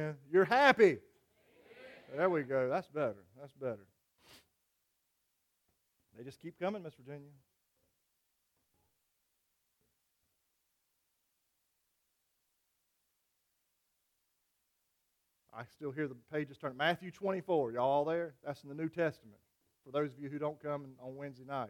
Amen. You're happy. There we go. That's better. That's better. They just keep coming, Miss Virginia. I still hear the pages turn. Matthew 24. Y'all all there? That's in the New Testament. For those of you who don't come on Wednesday night.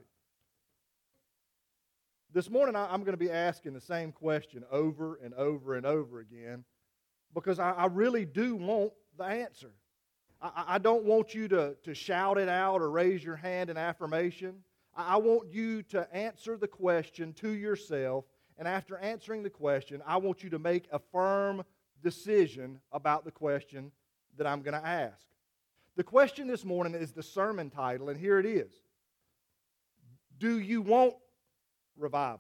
This morning I'm going to be asking the same question over and over and over again because I really do want the answer. I don't want you to shout it out or raise your hand in affirmation. I want you to answer the question to yourself, and after answering the question, I want you to make a firm decision about the question that I'm going to ask. The question this morning is the sermon title, and here it is. Do you want revival?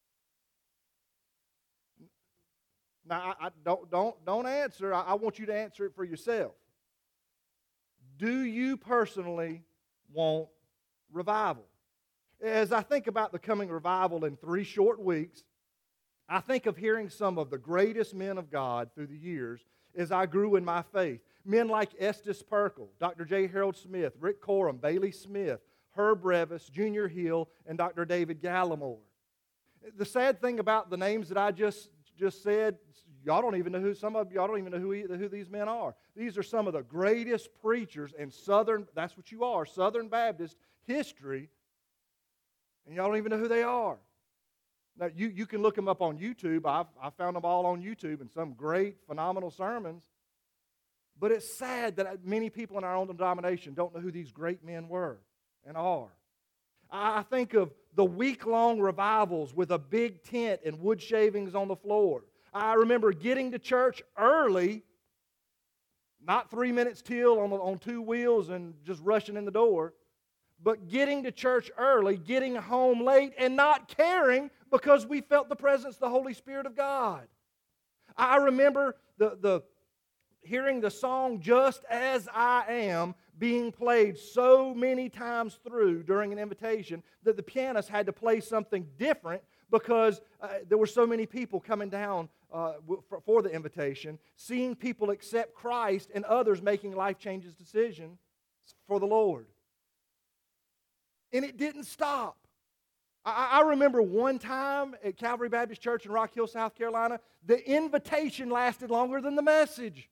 Now, don't answer. I want you to answer it for yourself. Do you personally want revival? As I think about the coming revival in 3 short weeks, I think of hearing some of the greatest men of God through the years as I grew in my faith. Men like Estes Perkle, Dr. J. Harold Smith, Rick Coram, Bailey Smith, Herb Revis, Junior Hill, and Dr. David Gallimore. The sad thing about the names that I just said, y'all don't even know who, some of y'all don't even know who these men are. These are some of the greatest preachers in Southern, that's what you are, Southern Baptist history, and y'all don't even know who they are. Now, you can look them up on YouTube. I found them all on YouTube and some great, phenomenal sermons. But it's sad that many people in our own denomination don't know who these great men were and are. I think of the week-long revivals with a big tent and wood shavings on the floor. I remember getting to church early, not 3 minutes till on 2 wheels and just rushing in the door, but getting to church early, getting home late, and not caring because we felt the presence of the Holy Spirit of God. I remember hearing the song Just As I Am being played so many times through during an invitation that the pianist had to play something different because there were so many people coming down for the invitation, seeing people accept Christ and others making life changes decisions for the Lord. And it didn't stop. I remember one time at Calvary Baptist Church in Rock Hill, South Carolina, the invitation lasted longer than the message.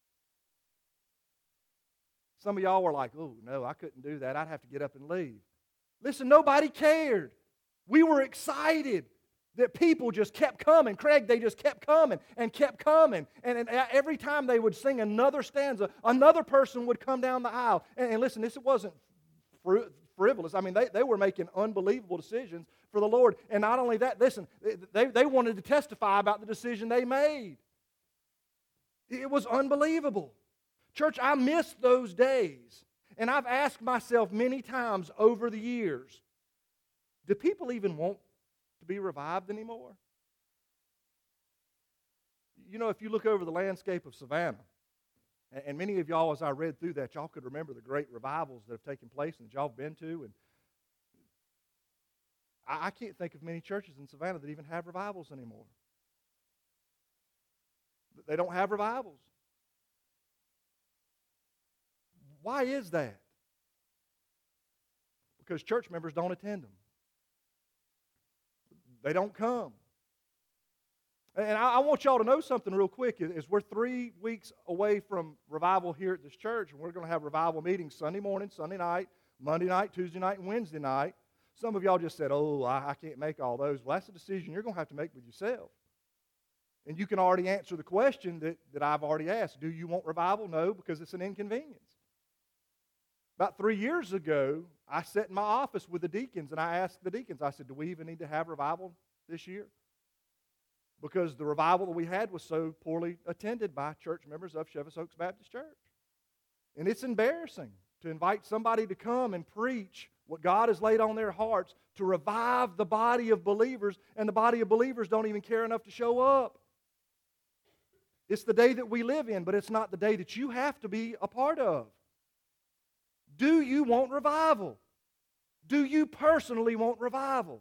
Some of y'all were like, oh, no, I couldn't do that. I'd have to get up and leave. Listen, nobody cared. We were excited that people just kept coming. Craig, they just kept coming and kept coming. And every time they would sing another stanza, another person would come down the aisle. And listen, this wasn't frivolous. I mean, they were making unbelievable decisions for the Lord. And not only that, listen, they wanted to testify about the decision they made. It was unbelievable. Church, I miss those days. And I've asked myself many times over the years, do people even want to be revived anymore? You know, if you look over the landscape of Savannah, and many of y'all, as I read through that, y'all could remember the great revivals that have taken place and that y'all have been to. And I can't think of many churches in Savannah that even have revivals anymore. They don't have revivals. Why is that? Because church members don't attend them. They don't come. And I want y'all to know something real quick. Is we're 3 weeks away from revival here at this church, and we're going to have revival meetings Sunday morning, Sunday night, Monday night, Tuesday night, and Wednesday night. Some of y'all just said, oh, I can't make all those. Well, that's a decision you're going to have to make with yourself. And you can already answer the question that I've already asked. Do you want revival? No, because it's an inconvenience. About 3 years ago, I sat in my office with the deacons, and I asked the deacons, I said, do we even need to have revival this year? Because the revival that we had was so poorly attended by church members of Chevis Oaks Baptist Church. And it's embarrassing to invite somebody to come and preach what God has laid on their hearts to revive the body of believers, and the body of believers don't even care enough to show up. It's the day that we live in, but it's not the day that you have to be a part of. Do you want revival? Do you personally want revival?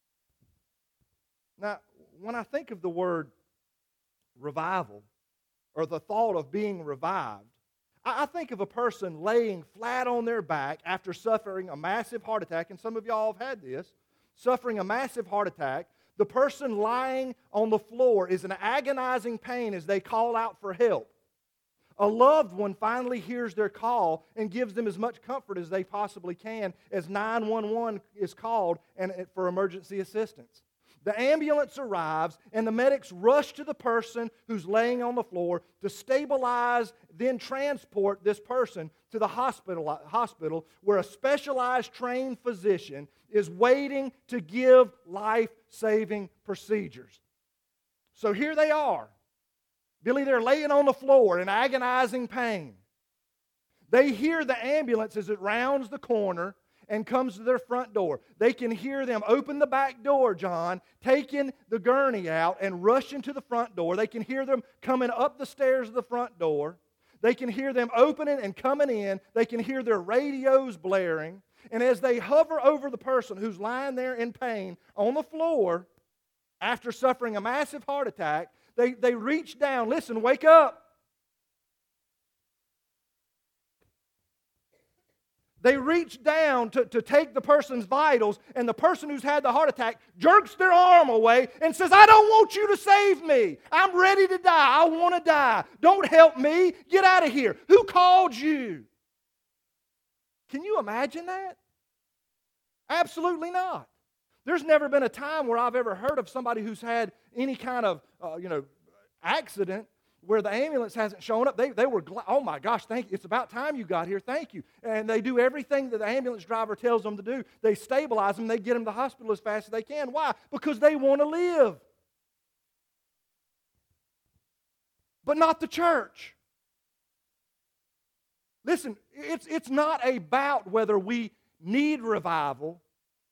Now, when I think of the word revival, or the thought of being revived, I think of a person laying flat on their back after suffering a massive heart attack, and some of y'all have had this, suffering a massive heart attack. The person lying on the floor is in agonizing pain as they call out for help. A loved one finally hears their call and gives them as much comfort as they possibly can as 911 is called for emergency assistance. The ambulance arrives and the medics rush to the person who's laying on the floor to stabilize, then transport this person to the hospital where a specialized trained physician is waiting to give life-saving procedures. So here they are. Billy, they're laying on the floor in agonizing pain. They hear the ambulance as it rounds the corner and comes to their front door. They can hear them open the back door, John, taking the gurney out and rushing to the front door. They can hear them coming up the stairs of the front door. They can hear them opening and coming in. They can hear their radios blaring. And as they hover over the person who's lying there in pain on the floor after suffering a massive heart attack, they reach down. Listen, wake up. They reach down to take the person's vitals, and the person who's had the heart attack jerks their arm away and says, I don't want you to save me. I'm ready to die. I want to die. Don't help me. Get out of here. Who called you? Can you imagine that? Absolutely not. There's never been a time where I've ever heard of somebody who's had any kind of accident where the ambulance hasn't shown up. They were glad. Oh my gosh, thank you. It's about time you got here. Thank you. And they do everything that the ambulance driver tells them to do. They stabilize them. They get them to the hospital as fast as they can. Why? Because they want to live. But not the church. Listen, it's not about whether we need revival.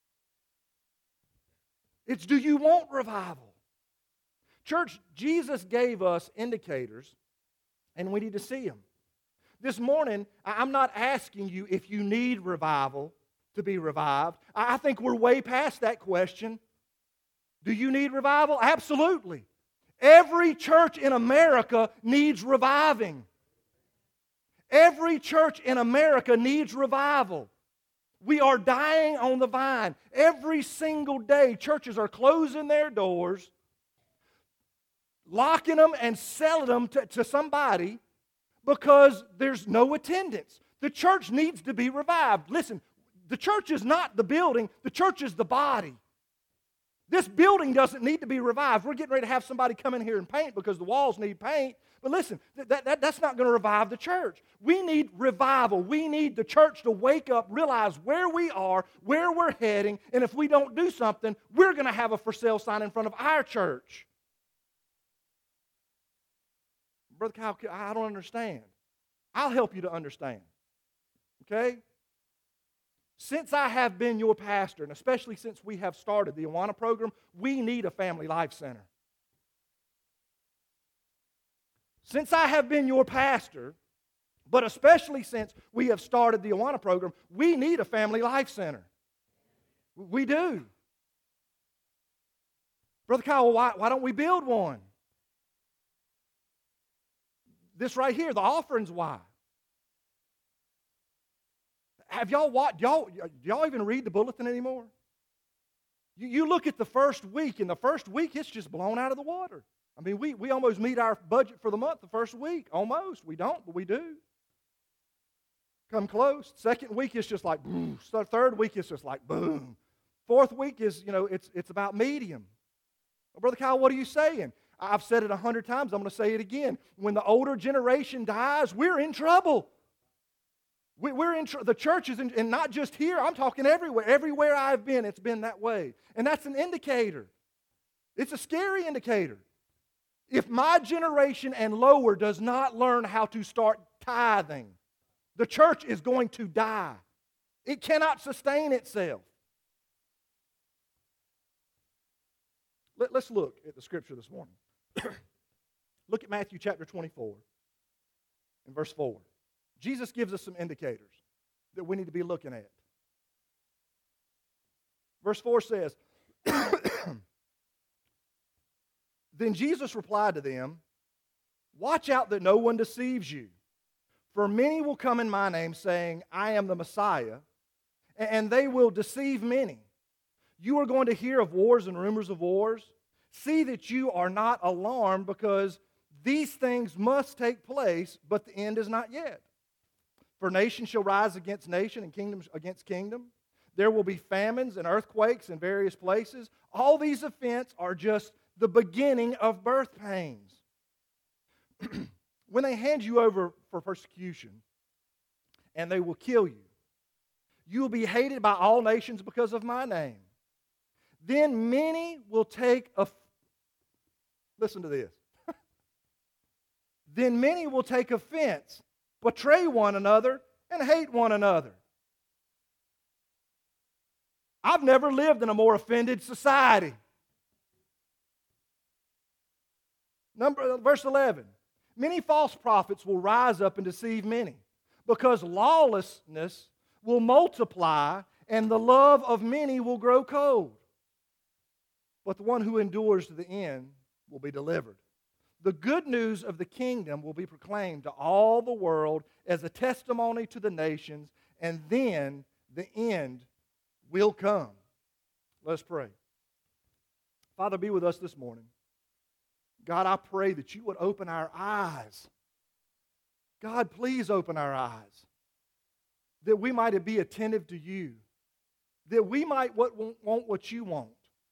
It's, do you want revival? Church, Jesus gave us indicators, and we need to see them. This morning, I'm not asking you if you need revival to be revived. I think we're way past that question. Do you need revival? Absolutely. Every church in America needs reviving. Every church in America needs revival. We are dying on the vine. Every single day, churches are closing their doors, locking them and selling them to somebody because there's no attendance. The church needs to be revived. Listen, the church is not the building. The church is the body. This building doesn't need to be revived. We're getting ready to have somebody come in here and paint because the walls need paint. But listen, that's not going to revive the church. We need revival. We need the church to wake up, realize where we are, where we're heading, and if we don't do something, we're going to have a for sale sign in front of our church. Brother Kyle, I don't understand. I'll help you to understand. Okay? Since I have been your pastor, and especially since we have started the Awana program, we need a family life center. Since I have been your pastor, but especially since we have started the Awana program, we need a family life center. We do. Brother Kyle, why don't we build one? This right here, the offering's why. Have y'all watched? Do y'all even read the bulletin anymore? You look at the first week, and the first week it's just blown out of the water. I mean, we almost meet our budget for the month the first week. Almost. We don't, but we do. Come close. Second week is just like boom. So third week is just like boom. Fourth week is, it's about medium. Well, Brother Kyle, what are you saying? I've said it 100 times. I'm going to say it again. When the older generation dies, we're in trouble. We're in the church is in, and not just here. I'm talking everywhere. Everywhere I've been, it's been that way. And that's an indicator. It's a scary indicator. If my generation and lower does not learn how to start tithing, the church is going to die. It cannot sustain itself. Let's look at the scripture this morning. Look at Matthew chapter 24 and verse 4. Jesus gives us some indicators that we need to be looking at. Verse 4 says, Then Jesus replied to them, Watch out that no one deceives you. For many will come in my name, saying, I am the Messiah, and they will deceive many. You are going to hear of wars and rumors of wars. See that you are not alarmed, because these things must take place, but the end is not yet. For nation shall rise against nation, and kingdom against kingdom. There will be famines and earthquakes in various places. All these events are just the beginning of birth pains. When they hand you over for persecution, and they will kill you, you will be hated by all nations because of my name. Then many will take listen to this. Then many will take offense, betray one another, and hate one another. I've never lived in a more offended society. Verse 11. Many false prophets will rise up and deceive many, because lawlessness will multiply and the love of many will grow cold. But the one who endures to the end will be delivered. The good news of the kingdom will be proclaimed to all the world as a testimony to the nations, and then the end will come. Let us pray. Father, be with us this morning. God, I pray that you would open our eyes. God, please open our eyes, that we might be attentive to you, that we might want what you want.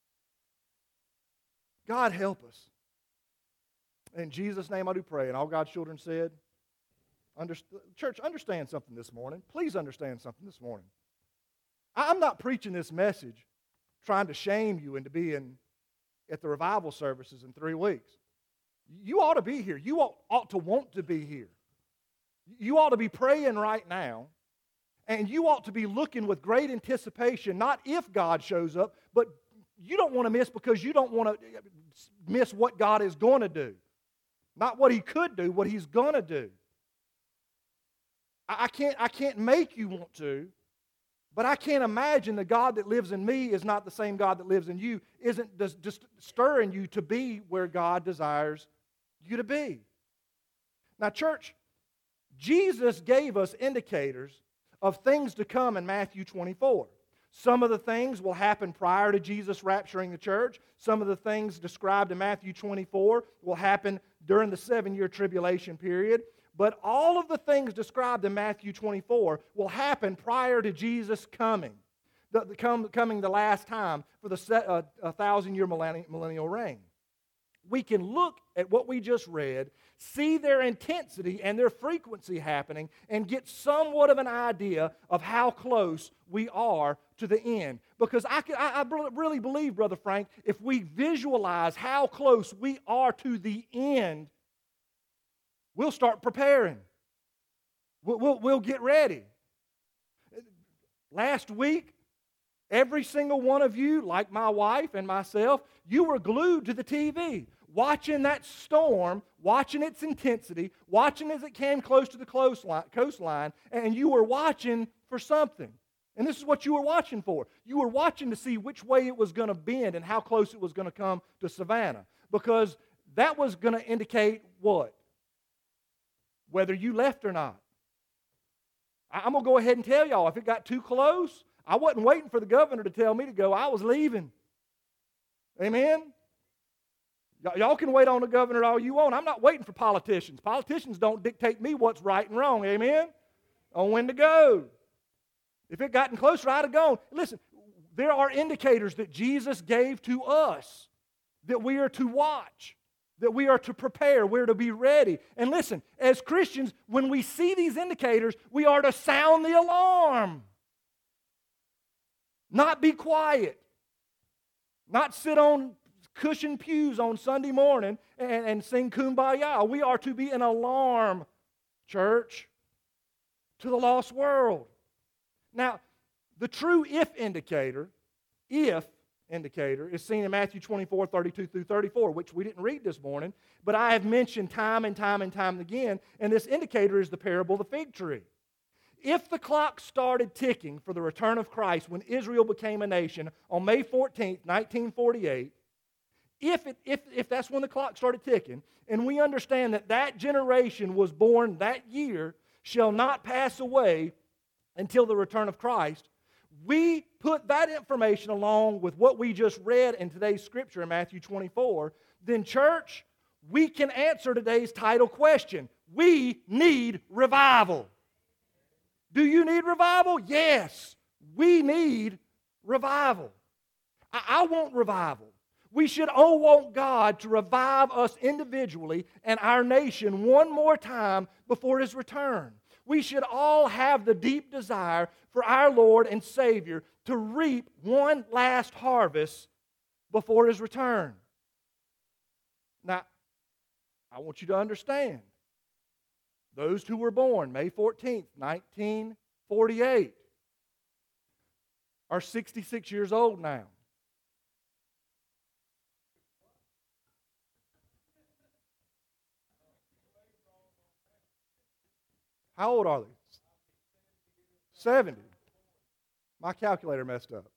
God, help us. In Jesus' name I do pray. And all God's children said, church, understand something this morning. Please understand something this morning. I'm not preaching this message trying to shame you into being at the revival services in 3 weeks. You ought to be here. You ought to want to be here. You ought to be praying right now, and you ought to be looking with great anticipation, not if God shows up, but you don't want to miss because you don't want to miss what God is going to do. Not what He could do, what He's going to do. I can't make you want to, but I can't imagine the God that lives in me is not the same God that lives in you, isn't just stirring you to be where God desires you to be. Now, church, Jesus gave us indicators of things to come in Matthew 24. Some of the things will happen prior to Jesus rapturing the church. Some of the things described in Matthew 24 will happen during the 7-year tribulation period. But all of the things described in Matthew 24 will happen prior to Jesus coming the last time for the 1,000-year millennial reign. We can look at what we just read, see their intensity and their frequency happening, and get somewhat of an idea of how close we are to the end. Because I really believe, Brother Frank, if we visualize how close we are to the end, we'll start preparing. We'll get ready. Last week, every single one of you, like my wife and myself, you were glued to the TV, watching that storm, watching its intensity, watching as it came close to the coastline, and you were watching for something. And this is what you were watching for. You were watching to see which way it was going to bend and how close it was going to come to Savannah. Because that was going to indicate what? Whether you left or not. I'm going to go ahead and tell y'all, if it got too close, I wasn't waiting for the governor to tell me to go. I was leaving. Amen? Y'all can wait on the governor all you want. I'm not waiting for politicians. Politicians don't dictate me what's right and wrong. Amen? On when to go. If it gotten closer, I'd have gone. Listen, there are indicators that Jesus gave to us that we are to watch, that we are to prepare, we're to be ready. And listen, as Christians, when we see these indicators, we are to sound the alarm. Not be quiet. Not sit on cushioned pews on Sunday morning and sing Kumbaya. We are to be an alarm, church, to the lost world. Now, the true if indicator is seen in Matthew 24, 32 through 34, which we didn't read this morning, but I have mentioned time and time and time again, and this indicator is the parable of the fig tree. If the clock started ticking for the return of Christ when Israel became a nation on May 14th, 1948, if that's when the clock started ticking, and we understand that that generation was born that year, shall not pass away until the return of Christ, we put that information along with what we just read in today's scripture in Matthew 24, then church, we can answer today's title question. We need revival. Do you need revival? Yes, we need revival. I want revival. We should all want God to revive us individually and our nation one more time before His return. We should all have the deep desire for our Lord and Savior to reap one last harvest before His return. Now, I want you to understand, those who were born May 14th, 1948, are 66 years old now. How old are they? 70. My calculator messed up.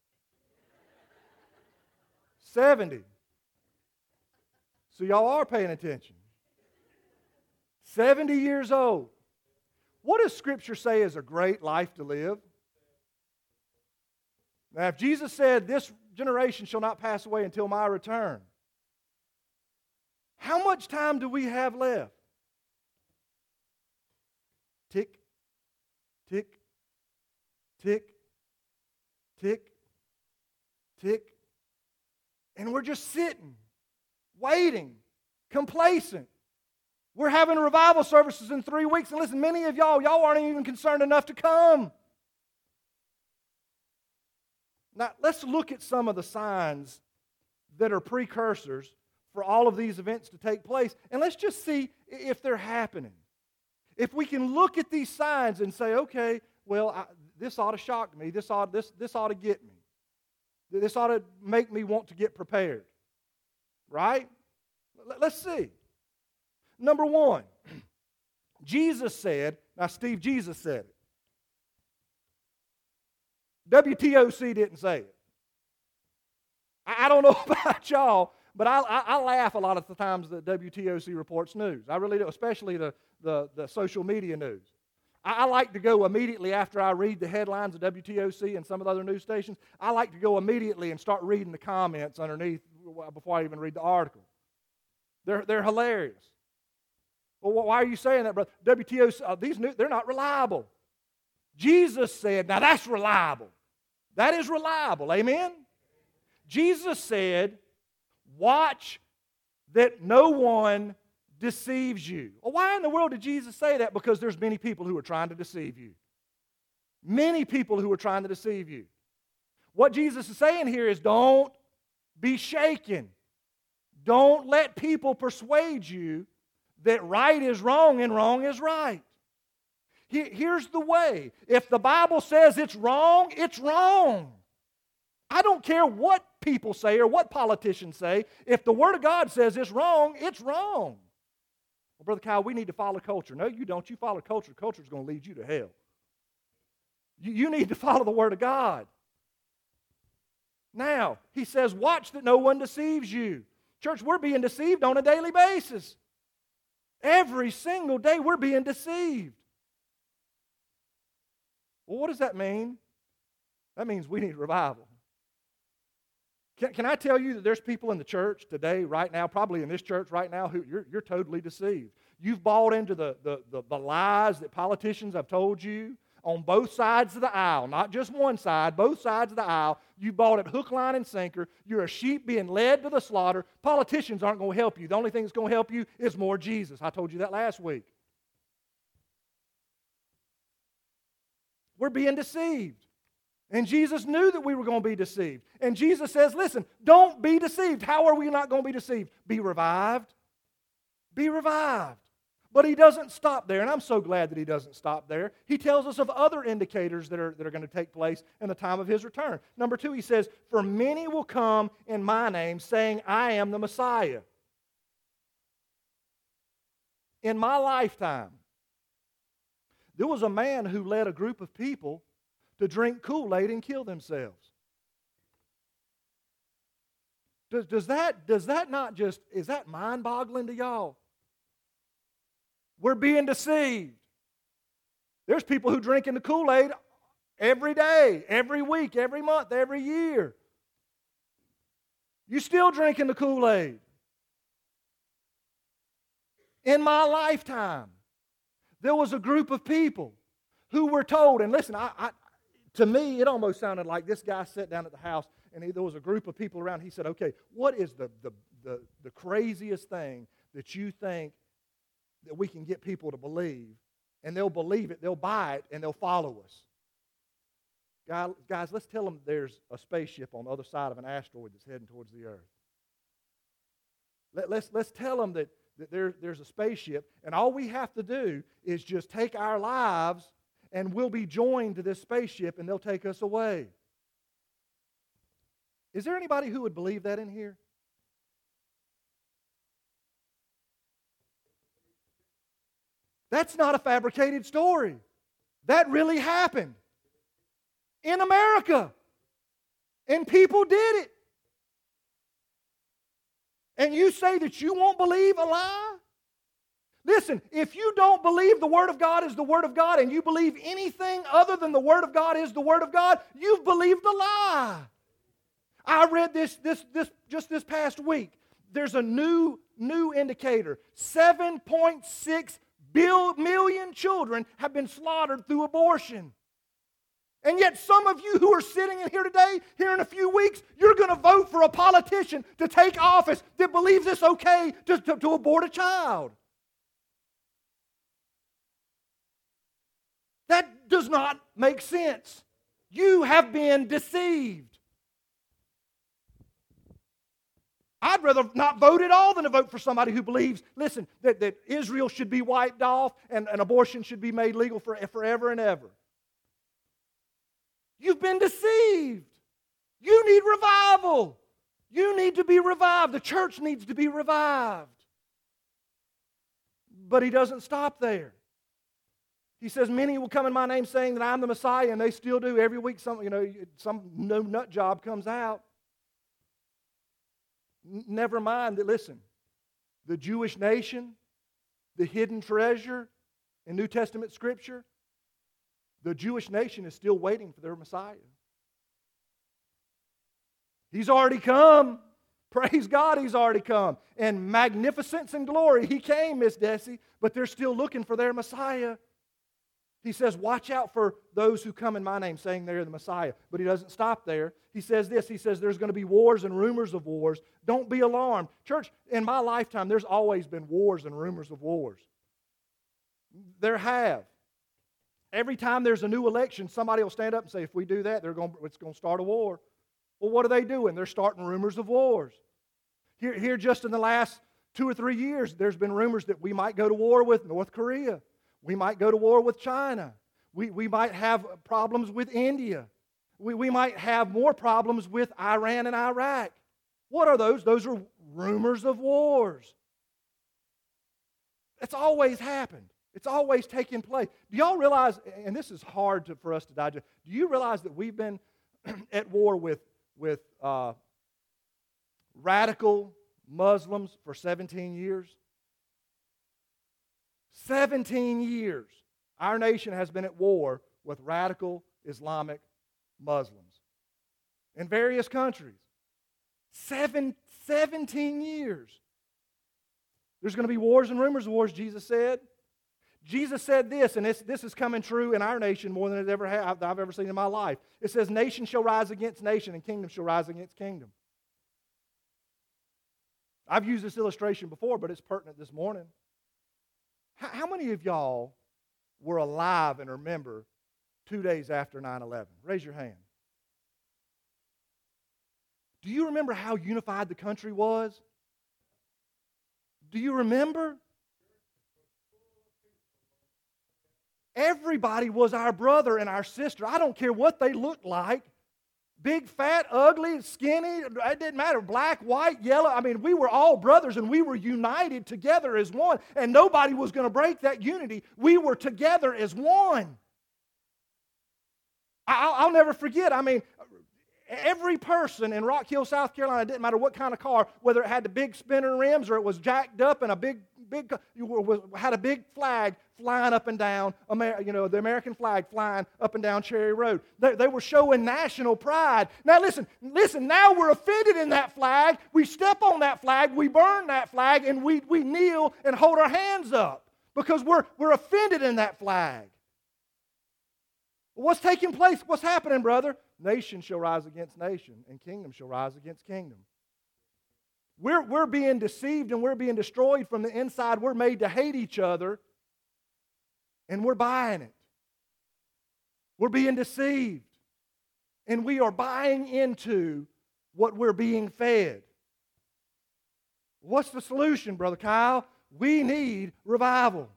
70. So y'all are paying attention. 70 years old. What does Scripture say is a great life to live? Now, if Jesus said, this generation shall not pass away until my return, how much time do we have left? Tick, tick, tick, tick, tick. And we're just sitting, waiting, complacent. We're having revival services in 3 weeks. And listen, many of y'all aren't even concerned enough to come. Now, let's look at some of the signs that are precursors for all of these events to take place. And let's just see if they're happening. If we can look at these signs and say, okay, well, this ought to shock me. This ought to get me. This ought to make me want to get prepared. Right? Let's see. Number one, Jesus said, now Steve, Jesus said it. WTOC didn't say it. I don't know about y'all, but I laugh a lot of the times that WTOC reports news. I really do, especially the social media news. I like to go immediately after I read the headlines of WTOC and some of the other news stations. I like to go immediately and start reading the comments underneath before I even read the article. They're hilarious. Well, why are you saying that, brother? WTOC, these news, they're not reliable. Jesus said, now that's reliable. That is reliable, amen? Jesus said, watch that no one deceives you. Well, why in the world did Jesus say that? Because there's many people who are trying to deceive you. Many people who are trying to deceive you. What Jesus is saying here is don't be shaken. Don't let people persuade you that right is wrong and wrong is right. Here's the way. If the Bible says it's wrong, it's wrong. I don't care what people say or what politicians say. If the Word of God says it's wrong, it's wrong. Well, Brother Kyle, we need to follow culture. No, you don't. You follow culture. Culture is going to lead you to hell. You need to follow the Word of God. Now, he says, watch that no one deceives you. Church, we're being deceived on a daily basis. Every single day we're being deceived. Well, what does that mean? That means we need revival. Can I tell you that there's people in the church today, right now, probably in this church right now, who you're totally deceived. You've bought into the lies that politicians have told you on both sides of the aisle, not just one side, both sides of the aisle. You bought it hook, line, and sinker. You're a sheep being led to the slaughter. Politicians aren't going to help you. The only thing that's going to help you is more Jesus. I told you that last week. We're being deceived. And Jesus knew that we were going to be deceived. And Jesus says, listen, don't be deceived. How are we not going to be deceived? Be revived. Be revived. But he doesn't stop there, and I'm so glad that he doesn't stop there. He tells us of other indicators that are going to take place in the time of his return. Number 2, he says, for many will come in my name, saying, I am the Messiah. In my lifetime, there was a man who led a group of people to drink Kool-Aid and kill themselves. Does that not just, is that mind-boggling to y'all? We're being deceived. There's people who drink in the Kool-Aid every day, every week, every month, every year. You still drinking the Kool-Aid. In my lifetime, there was a group of people who were told, and listen, to me, it almost sounded like this guy sat down at the house, and there was a group of people around. He said, okay, what is the craziest thing that you think that we can get people to believe? And they'll believe it, they'll buy it, and they'll follow us. Guys, let's tell them there's a spaceship on the other side of an asteroid that's heading towards the earth. Let's tell them that there's a spaceship, and all we have to do is just take our lives, and we'll be joined to this spaceship, and they'll take us away. Is there anybody who would believe that in here? That's not a fabricated story. That really happened in America. And people did it. And you say that you won't believe a lie? Listen, if you don't believe the Word of God is the Word of God, and you believe anything other than the Word of God is the Word of God, you've believed the lie. I read this just this past week. There's a new indicator. 7.6 million children have been slaughtered through abortion. And yet some of you who are sitting in here today, here in a few weeks, you're going to vote for a politician to take office that believes it's okay to abort a child. That does not make sense. You have been deceived. I'd rather not vote at all than to vote for somebody who believes, listen, that Israel should be wiped off and abortion should be made legal forever and ever. You've been deceived. You need revival. You need to be revived. The church needs to be revived. But he doesn't stop there. He says, many will come in my name saying that I'm the Messiah, and they still do. Every week some no nut job comes out. Never mind that, listen, the Jewish nation, the hidden treasure in New Testament Scripture, the Jewish nation is still waiting for their Messiah. He's already come. Praise God, He's already come. And magnificence and glory, He came, Miss Desi, but they're still looking for their Messiah. He says, watch out for those who come in my name saying they're the Messiah. But he doesn't stop there. He says this. He says there's going to be wars and rumors of wars. Don't be alarmed. Church, in my lifetime, there's always been wars and rumors of wars. There have. Every time there's a new election, somebody will stand up and say, if we do that, it's going to start a war. Well, what are they doing? They're starting rumors of wars. Here just in the last 2 or 3 years, there's been rumors that we might go to war with North Korea. We might go to war with China. We might have problems with India. We might have more problems with Iran and Iraq. What are those? Those are rumors of wars. It's always happened. It's always taken place. Do y'all realize, and this is hard for us to digest, do you realize that we've been at war with radical Muslims for 17 years? 17 years, our nation has been at war with radical Islamic Muslims in various countries. 17 years. There's going to be wars and rumors of wars, Jesus said. Jesus said this, and this is coming true in our nation more than I've ever seen in my life. It says, nation shall rise against nation, and kingdom shall rise against kingdom. I've used this illustration before, but it's pertinent this morning. How many of y'all were alive and remember 2 days after 9/11? Raise your hand. Do you remember how unified the country was? Do you remember? Everybody was our brother and our sister. I don't care what they looked like. Big, fat, ugly, skinny, it didn't matter. Black, white, yellow. I mean, we were all brothers and we were united together as one. And nobody was going to break that unity. We were together as one. I'll never forget. I mean, Every person in Rock Hill, South Carolina, it didn't matter what kind of car, whether it had the big spinner rims or it was jacked up and had a big flag flying up and down, the American flag flying up and down Cherry Road. They were showing national pride. Now listen, now we're offended in that flag. We step on that flag, we burn that flag, and we kneel and hold our hands up because we're offended in that flag. What's taking place? What's happening, brother? Nation shall rise against nation, and kingdom shall rise against kingdom. We're being deceived and we're being destroyed from the inside. We're made to hate each other, and we're buying it. We're being deceived, and we are buying into what we're being fed. What's the solution, Brother Kyle? We need revival.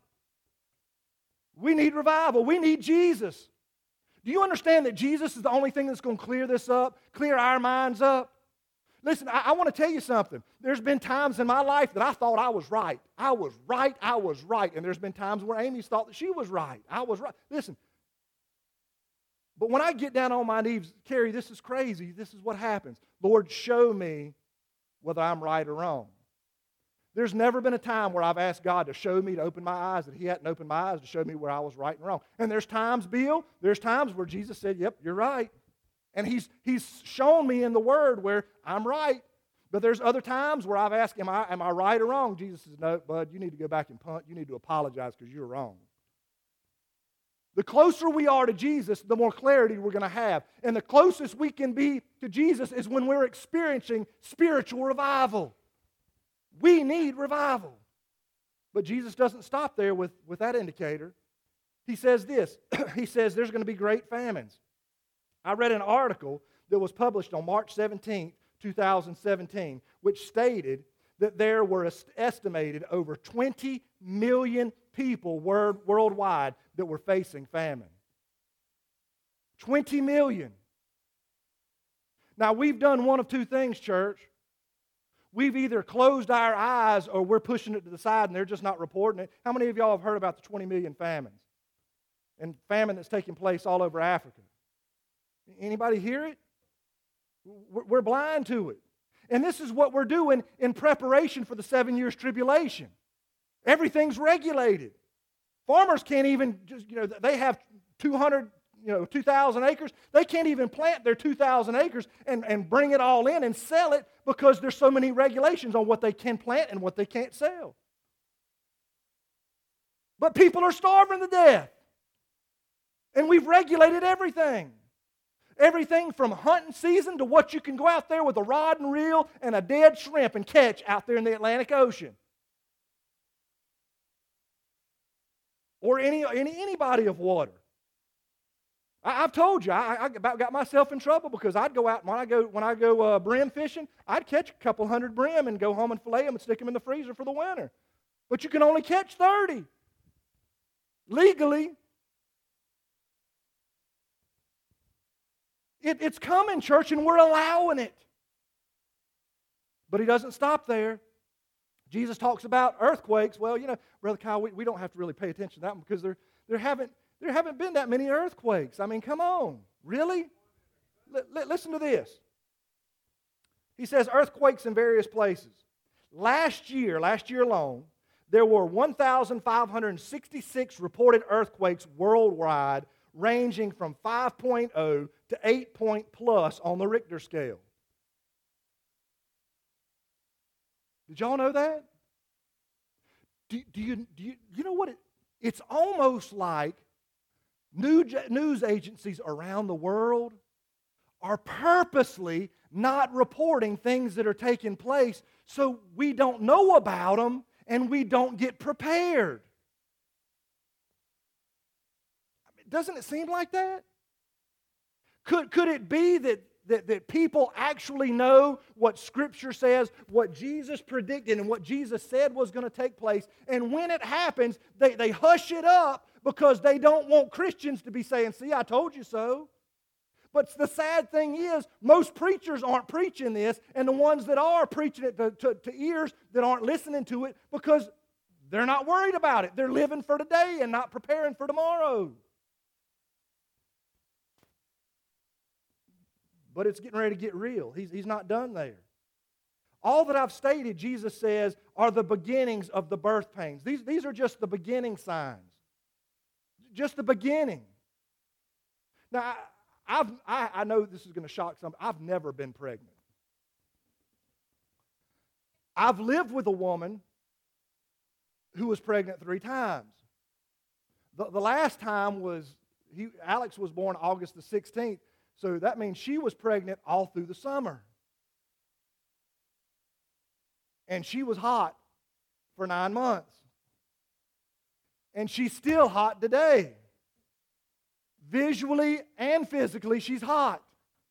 We need revival. We need Jesus. Do you understand that Jesus is the only thing that's going to clear this up, clear our minds up? Listen, I want to tell you something. There's been times in my life that I thought I was right. I was right. And there's been times where Amy's thought that she was right. I was right. Listen, but when I get down on my knees, Carrie, this is crazy. This is what happens. Lord, show me whether I'm right or wrong. There's never been a time where I've asked God to show me, to open my eyes, that He hadn't opened my eyes to show me where I was right and wrong. And there's times, Bill, where Jesus said, yep, you're right. And He's shown me in the Word where I'm right. But there's other times where I've asked, am I right or wrong? Jesus says, no, bud, you need to go back and punt. You need to apologize because you're wrong. The closer we are to Jesus, the more clarity we're going to have. And the closest we can be to Jesus is when we're experiencing spiritual revival. We need revival. But Jesus doesn't stop there with that indicator. He says this. He says there's going to be great famines. I read an article that was published on March 17, 2017, which stated that there were estimated over 20 million people worldwide that were facing famine. 20 million. Now, we've done one of two things, church. We've either closed our eyes or we're pushing it to the side and they're just not reporting it. How many of y'all have heard about the 20 million famines? And famine that's taking place all over Africa. Anybody hear it? We're blind to it. And this is what we're doing in preparation for the 7 years tribulation. Everything's regulated. Farmers can't even, they have 2,000 acres. They can't even plant their 2,000 acres and bring it all in and sell it because there's so many regulations on what they can plant and what they can't sell. But people are starving to death. And we've regulated everything. Everything from hunting season to what you can go out there with a rod and reel and a dead shrimp and catch out there in the Atlantic Ocean. Or any body of water. I've told you, I about got myself in trouble because I'd go out, when I go brim fishing, I'd catch a couple hundred brim and go home and fillet them and stick them in the freezer for the winter. But you can only catch 30. Legally. It's coming, church, and we're allowing it. But He doesn't stop there. Jesus talks about earthquakes. Well, Brother Kyle, we don't have to really pay attention to that one because there haven't been that many earthquakes. I mean, come on. Really? Listen to this. He says earthquakes in various places. Last year alone, there were 1,566 reported earthquakes worldwide, ranging from 5.0 to 8 plus on the Richter scale. Did y'all know that? Do you know what it's almost like news agencies around the world are purposely not reporting things that are taking place so we don't know about them and we don't get prepared. Doesn't it seem like that? Could it be that people actually know what Scripture says, what Jesus predicted and what Jesus said was going to take place, and when it happens, they hush it up because they don't want Christians to be saying, see, I told you so. But the sad thing is, most preachers aren't preaching this, and the ones that are preaching it to ears that aren't listening to it because they're not worried about it. They're living for today and not preparing for tomorrow. but it's getting ready to get real. He's not done there. All that I've stated, Jesus says, are the beginnings of the birth pains. These are just the beginning signs. Just the beginning. Now, I know this is going to shock some. I've never been pregnant. I've lived with a woman who was pregnant 3 times. The last time was, Alex was born August the 16th, so that means she was pregnant all through the summer. And she was hot for 9 months. And she's still hot today. Visually and physically, she's hot.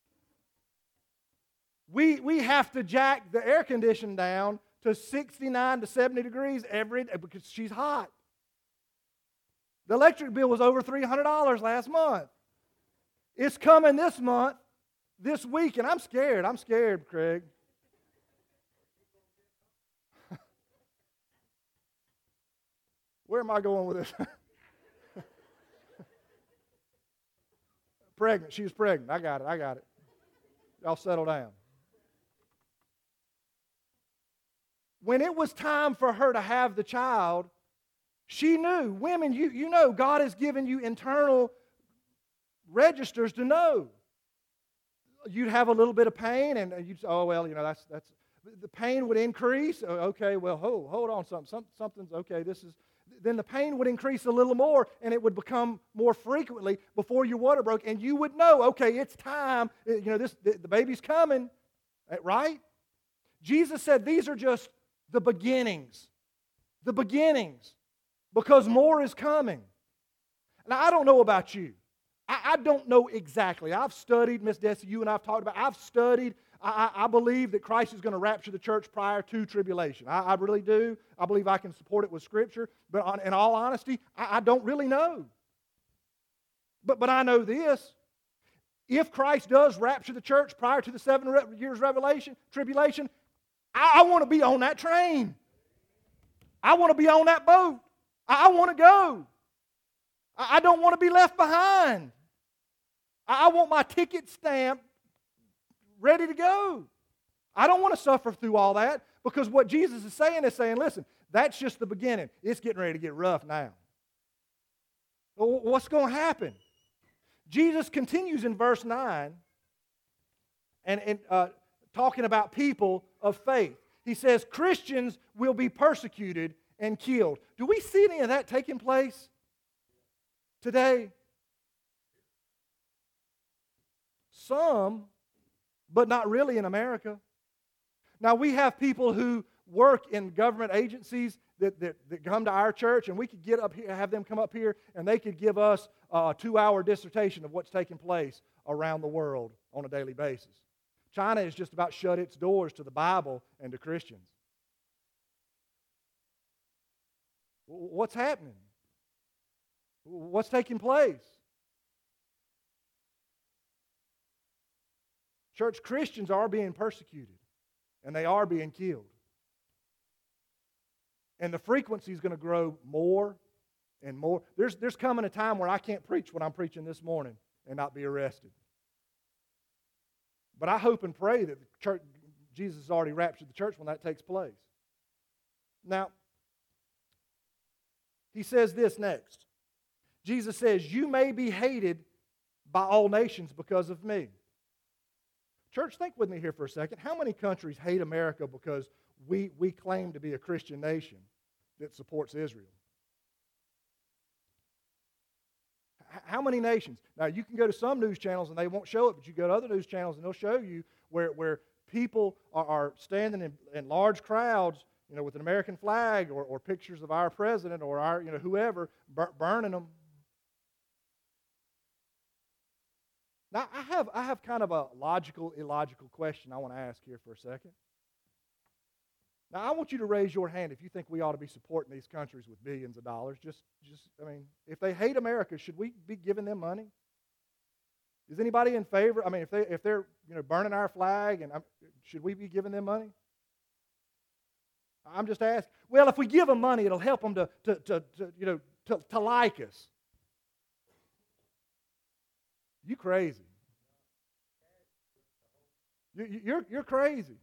We have to jack the air conditioning down to 69 to 70 degrees every day because she's hot. The electric bill was over $300 last month. It's coming this month, this week, and I'm scared. I'm scared, Craig. Where am I going with this? Pregnant. She was pregnant. I got it. Y'all settle down. When it was time for her to have the child, she knew. Women, you know, God has given you internal registers to know. You'd have a little bit of pain, and you'd say, oh, well, you know, that's the pain would increase. Okay, well, hold on, something's okay. Then the pain would increase a little more, and it would become more frequently before your water broke, and you would know, okay, it's time. You know, the baby's coming, right? Jesus said these are just the beginnings, because more is coming. Now, I don't know about you. I don't know exactly. I've studied, Miss Desi, you and I have talked about, I've studied. I believe that Christ is going to rapture the church prior to tribulation. I really do. I believe I can support it with Scripture. But in all honesty, I don't really know. But I know this. If Christ does rapture the church prior to the 7 years tribulation, I want to be on that train. I want to be on that boat. I want to go. I don't want to be left behind. I want my ticket stamped, ready to go. I don't want to suffer through all that, because what Jesus is saying, listen, that's just the beginning. It's getting ready to get rough now. What's going to happen? Jesus continues in verse 9 and talking about people of faith. He says Christians will be persecuted and killed. Do we see any of that taking place today? Some, but not really in America. Now, we have people who work in government agencies that come to our church, and we could get up here, have them come up here, and they could give us a 2-hour dissertation of what's taking place around the world on a daily basis. China has just about shut its doors to the Bible and to Christians. What's happening? What's taking place? Church Christians are being persecuted, and they are being killed. And the frequency is going to grow more and more. There's coming a time where I can't preach what I'm preaching this morning and not be arrested. But I hope and pray that the church, Jesus has already raptured the church when that takes place. Now, he says this next. Jesus says, you may be hated by all nations because of me. Church, think with me here for a second. How many countries hate America because we claim to be a Christian nation that supports Israel? How many nations? Now, you can go to some news channels and they won't show it, but you go to other news channels and they'll show you where people are standing in large crowds, you know, with an American flag or pictures of our president or our, you know, whoever, burning them. Now, I have kind of a logical, illogical question I want to ask here for a second. Now, I want you to raise your hand if you think we ought to be supporting these countries with billions of dollars. I mean, if they hate America, should we be giving them money? Is anybody in favor? I mean, if they're you know burning our flag, and should we be giving them money? I'm just asking. Well, if we give them money, it'll help them to like us. You crazy. You're crazy.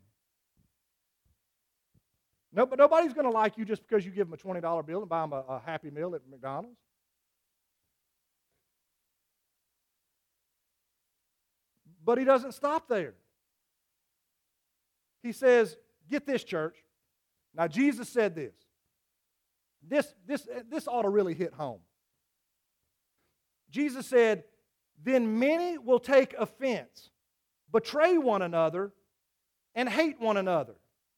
No, but nobody's going to like you just because you give them a $20 bill and buy them a Happy Meal at McDonald's. But he doesn't stop there. He says, get this, church. Now, Jesus said this. This ought to really hit home. Jesus said, then many will take offense, betray one another, and hate one another.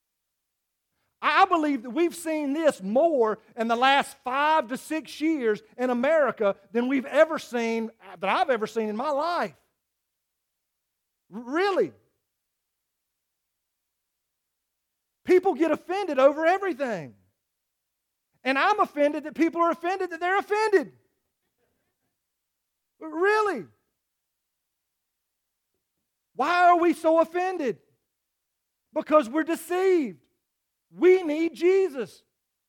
I believe that we've seen this more in the last 5 to 6 years in America than we've ever seen, that I've ever seen in my life. Really. People get offended over everything. And I'm offended that people are offended that they're offended. Really. Why are we so offended? Because we're deceived. We need Jesus.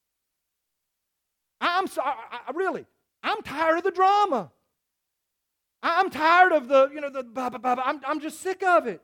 I'm sorry, really. I'm tired of the drama. I'm tired of I'm just sick of it.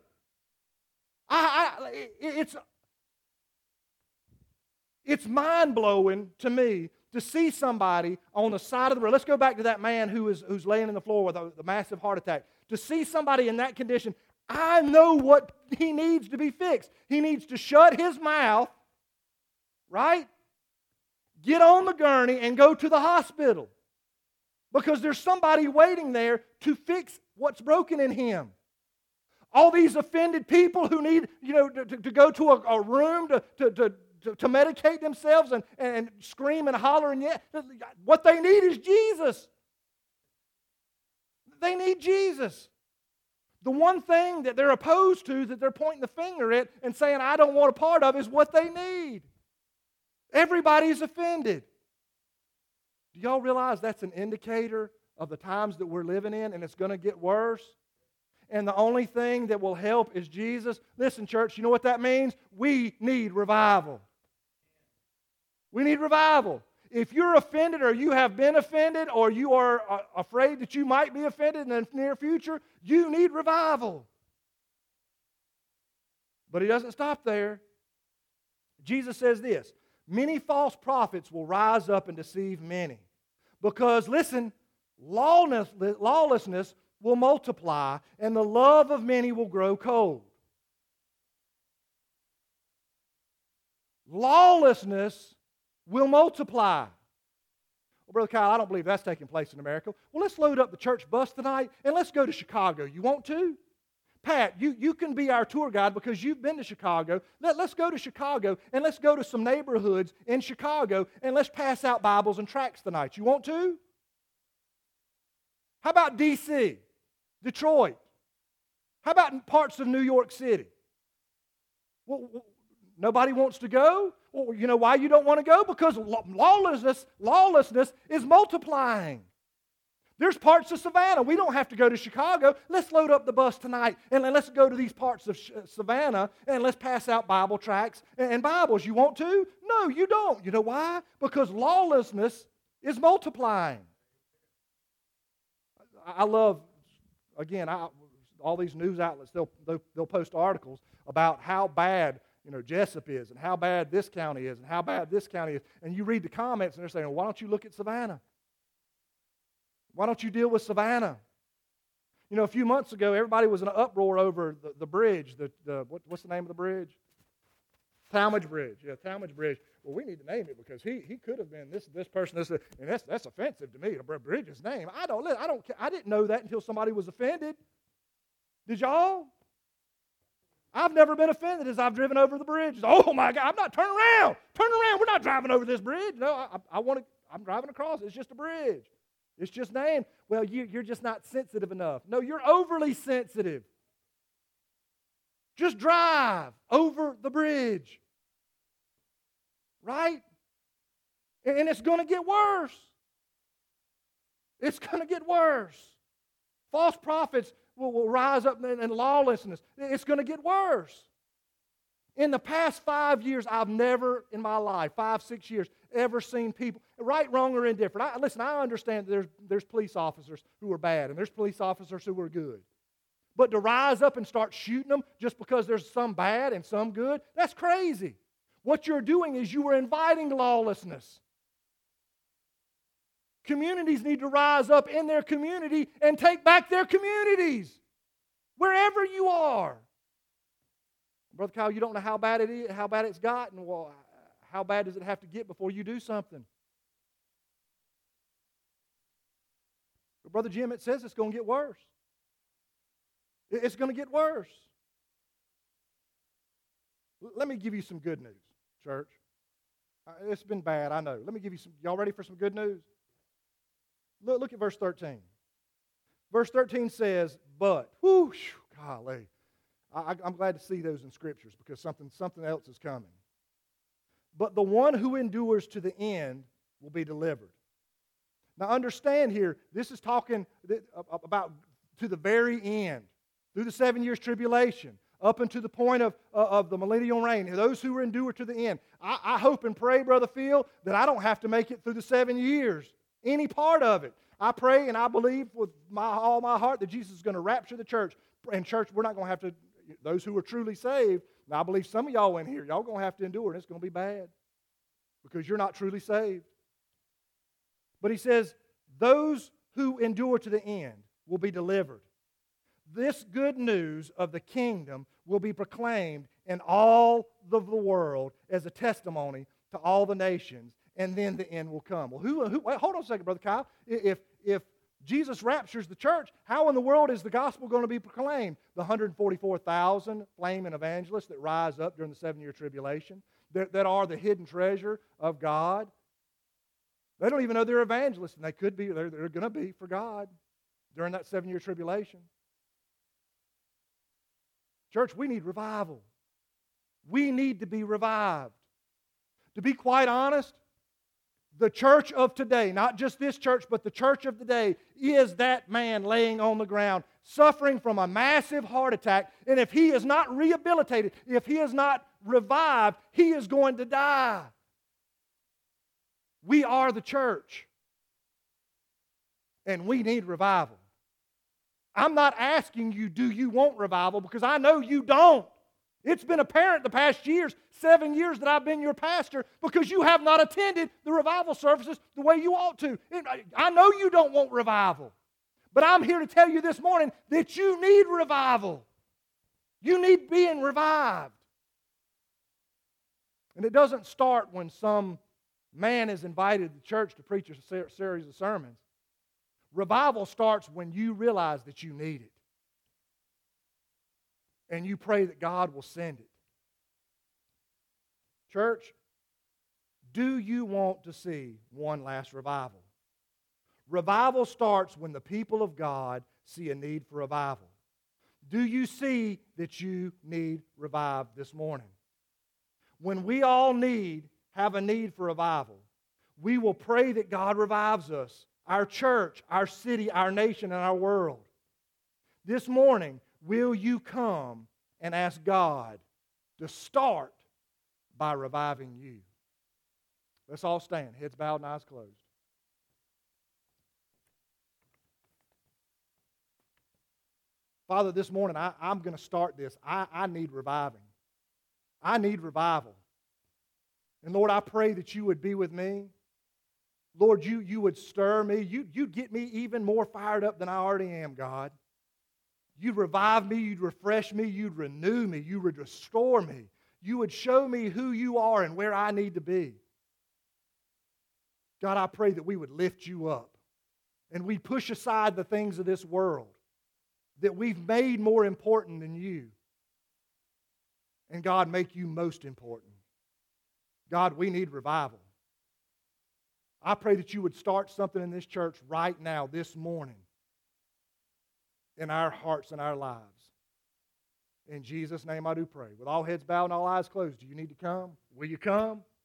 It's mind-blowing to me to see somebody on the side of the road. Let's go back to that man who's laying on the floor with a massive heart attack. To see somebody in that condition, I know what he needs to be fixed. He needs to shut his mouth, right? Get on the gurney and go to the hospital. Because there's somebody waiting there to fix what's broken in him. All these offended people who need, to go to a room to medicate themselves and scream and holler and yet, what they need is Jesus. They need Jesus. The one thing that they're opposed to, that they're pointing the finger at and saying, I don't want a part of, is what they need. Everybody's offended. Do y'all realize that's an indicator of the times that we're living in, and it's going to get worse? And the only thing that will help is Jesus. Listen, church, you know what that means? We need revival. We need revival. If you're offended or you have been offended or you are afraid that you might be offended in the near future, you need revival. But he doesn't stop there. Jesus says this, many false prophets will rise up and deceive many. Because, listen, lawlessness will multiply and the love of many will grow cold. Lawlessness will multiply. Well, Brother Kyle, I don't believe that's taking place in America. Well, let's load up the church bus tonight and let's go to Chicago. You want to? Pat, you can be our tour guide because you've been to Chicago. Let's go to Chicago and let's go to some neighborhoods in Chicago and let's pass out Bibles and tracts tonight. You want to? How about D.C., Detroit? How about parts of New York City? Well, nobody wants to go? Well, you know why you don't want to go? Because lawlessness is multiplying. There's parts of Savannah. We don't have to go to Chicago. Let's load up the bus tonight and let's go to these parts of Savannah and let's pass out Bible tracts and Bibles. You want to? No, you don't. You know why? Because lawlessness is multiplying. I love, again, all these news outlets, they'll post articles about how bad Jessup is and how bad this county is and how bad this county is. And you read the comments and they're saying, well, why don't you look at Savannah? Why don't you deal with Savannah? A few months ago, everybody was in an uproar over the bridge. What's the name of the bridge? Talmadge Bridge. Yeah, Talmadge Bridge. Well, we need to name it because he could have been this person, and that's offensive to me. The bridge's name. I didn't know that until somebody was offended. Did y'all? I've never been offended as I've driven over the bridge. Oh my God! I'm not turning around. Turn around. We're not driving over this bridge. No, I'm driving across. It's just a bridge. It's just named. Well, you're just not sensitive enough. No, you're overly sensitive. Just drive over the bridge. Right? And it's going to get worse. It's going to get worse. False prophets will rise up in lawlessness. It's going to get worse. In the past 5 years, I've never in my life, 5, 6 years, ever seen people, right, wrong, or indifferent. I understand that there's police officers who are bad and there's police officers who are good. But to rise up and start shooting them just because there's some bad and some good, that's crazy. What you're doing is you are inviting lawlessness. Communities need to rise up in their community and take back their communities, wherever you are. Brother Kyle, you don't know how bad it is, how bad it's gotten. Well, how bad does it have to get before you do something? But Brother Jim, it says it's going to get worse. It's going to get worse. Let me give you some good news, church. It's been bad, I know. Let me give you some. Y'all ready for some good news? Look at verse 13. Verse 13 says, but, golly. I'm glad to see those in Scriptures because something else is coming. But the one who endures to the end will be delivered. Now understand here, this is talking about to the very end, through the 7 years tribulation, up until the point of the millennial reign, those who endure to the end. I hope and pray, Brother Phil, that I don't have to make it through the 7 years, any part of it. I pray and I believe with all my heart that Jesus is going to rapture the church. And church, we're not going to have to, those who are truly saved, and I believe some of y'all in here, y'all going to have to endure, and it's going to be bad because you're not truly saved. But he says, those who endure to the end will be delivered. This good news of the kingdom will be proclaimed in all of the world as a testimony to all the nations, and then the end will come. Well, wait, hold on a second, Brother Kyle. If Jesus raptures the church, how in the world is the gospel going to be proclaimed? The 144,000 flaming evangelists that rise up during the 7-year tribulation, that are the hidden treasure of God. They don't even know they're evangelists, and they could be, they're going to be for God during that 7-year tribulation. Church, we need revival. We need to be revived. To be quite honest, the church of today, not just this church, but the church of today, is that man laying on the ground, suffering from a massive heart attack. And if he is not rehabilitated, if he is not revived, he is going to die. We are the church. And we need revival. I'm not asking you, do you want revival? Because I know you don't. It's been apparent the past years, 7 years that I've been your pastor, because you have not attended the revival services the way you ought to. I know you don't want revival. But I'm here to tell you this morning that you need revival. You need being revived. And it doesn't start when some man is invited to church to preach a series of sermons. Revival starts when you realize that you need it. And you pray that God will send it. Church, do you want to see one last revival? Revival starts when the people of God see a need for revival. Do you see that you need revived this morning? When we all have a need for revival, we will pray that God revives us, our church, our city, our nation, and our world. This morning, will you come and ask God to start by reviving you? Let's all stand, heads bowed and eyes closed. Father, this morning, I'm going to start this. I need reviving. I need revival. And Lord, I pray that you would be with me. Lord, you would stir me. You'd get me even more fired up than I already am, God. You'd revive me. You'd refresh me. You'd renew me. You would restore me. You would show me who you are and where I need to be. God, I pray that we would lift you up and we'd push aside the things of this world that we've made more important than you. And God, make you most important. God, we need revival. I pray that you would start something in this church right now, this morning, in our hearts and our lives. In Jesus' name I do pray. With all heads bowed and all eyes closed, do you need to come? Will you come?